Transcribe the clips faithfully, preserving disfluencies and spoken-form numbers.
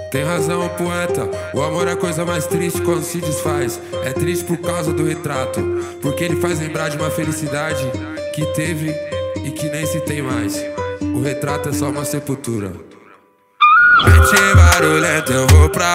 Tem razão o poeta, o amor é a coisa mais triste quando se desfaz. É triste por causa do retrato, porque ele faz lembrar de uma felicidade que teve e que nem se tem mais. O retrato é só uma sepultura. Mente barulhenta, eu vou pra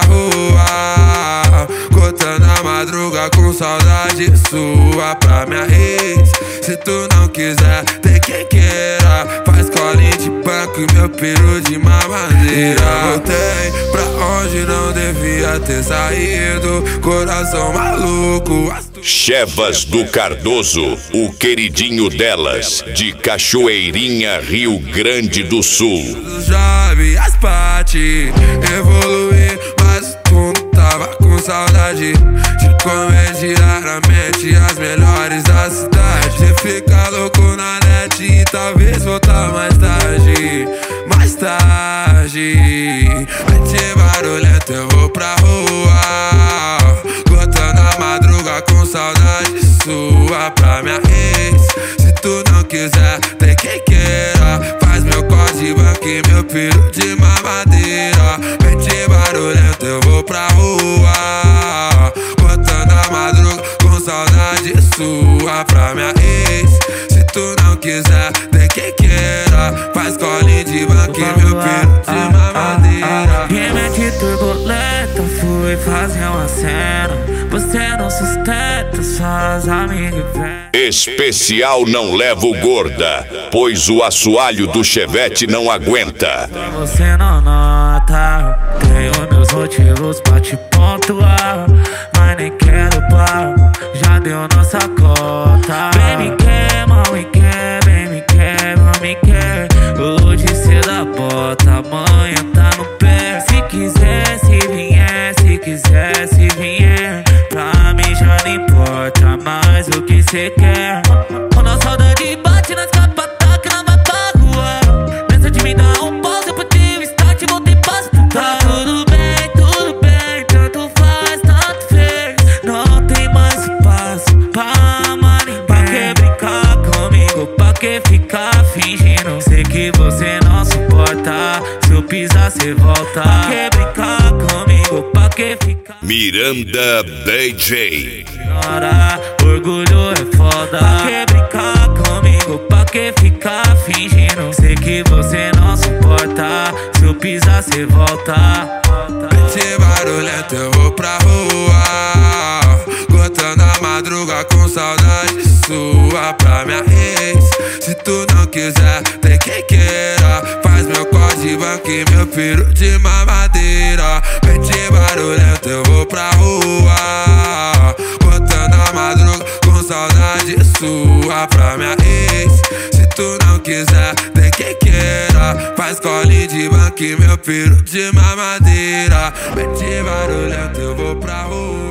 rua, cortando a madruga com saudade sua pra minha ex. Se tu não quiser, tem quem queira. Faz colinho de banco e meu peru de mamadeira. Eu voltei pra onde não devia ter saído, coração maluco. Chevas do Cardoso, o queridinho delas, de Cachoeirinha, Rio Grande do Sul. Já vi as partes evoluir, mas tu não tava com saudade de comer diariamente as melhores da cidade. Você fica louco na net e talvez voltar mais tarde, mais tarde. Mente barulhenta, eu vou pra rua, cortando a madruga com saudade sua pra minha ex. Se tu não quiser, tem quem queira. Faz meu código aqui, meu peru de mamadeira. Mente barulhenta, eu vou pra rua, cortando a madruga com saudade sua pra minha ex. Se tu não quiser, tem quem queira. Faz colinho de banco, meu peru de mamadeira. E mente turbulenta, fui fazer uma cena. Você não sustenta, suas amigas vêm. Especial Não Levo Gorda, pois o assoalho do Chevette não aguenta. Você não nota, tenho meus motivos pra te pontuar, mas nem quero papo, já deu nossa cota. Bem me quer, mal me quer, bem me quer, mal me quer. Hoje cedo a bota, amanhã tá no pé. Se quiser, se vier, se quiser, se vier, pra mim já não importa mais o que cê quer. Quando a saudade bate nas capas, ataca, não vai pra rua. Pensa de me dar um pause, eu botei o start e voltei pra escutar. Tá tudo bem, tudo bem, tanto faz, tanto fez. Não tem mais espaço pra amar ninguém. Pra que brincar comigo, pra que ficar fingindo? Sei que você não suporta, se eu pisar cê volta. Pra que brincar comigo, pra que ficar... Miranda D J. Ignora, orgulho é foda. Pra que brincar comigo, pra que ficar fingindo? Sei que você não suporta, se eu pisar cê volta. Mente barulhenta, eu vou pra rua, cortando a madruga com saudade sua pra minha ex. Se tu não quiser, tem quem queira. Faz meu código aqui, meu peru de mamadeira. Mente barulhenta, eu vou pra rua, cortando a madruga com saudade sua pra minha ex. Se tu não quiser, tem quem queira. Faz colinho de banco, meu peru de mamadeira. Mente barulhenta, eu vou pra rua.